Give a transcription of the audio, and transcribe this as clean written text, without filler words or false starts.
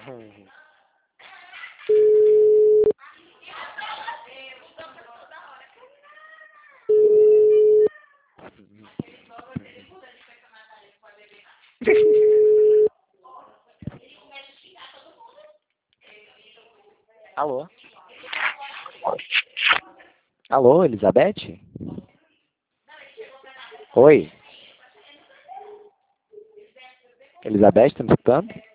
Alô? Alô, Elizabeth? Oi? Elizabeth, tá me escutando?